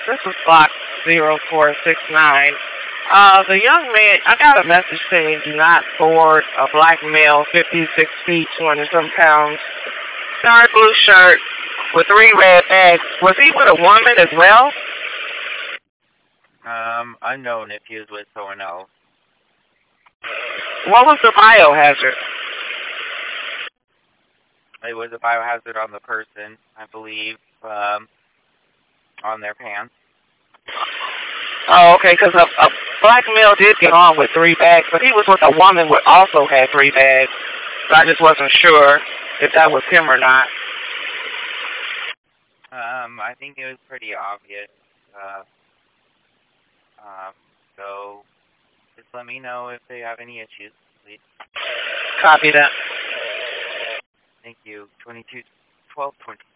This is block 0469. The young man, I got a message saying do not board a black male, 56 feet, 200 some pounds, dark blue shirt with three red bags. Was he with a woman as well? Unknown if he was with someone else. What was the biohazard? It was a biohazard on the person, I believe, on their pants. Oh, okay, because a black male did get on with three bags, but he was with a woman who also had three bags. So I just wasn't sure if that was him or not. I think it was pretty obvious. So just let me know if they have any issues, please. Copy that. Thank you. 2212.5.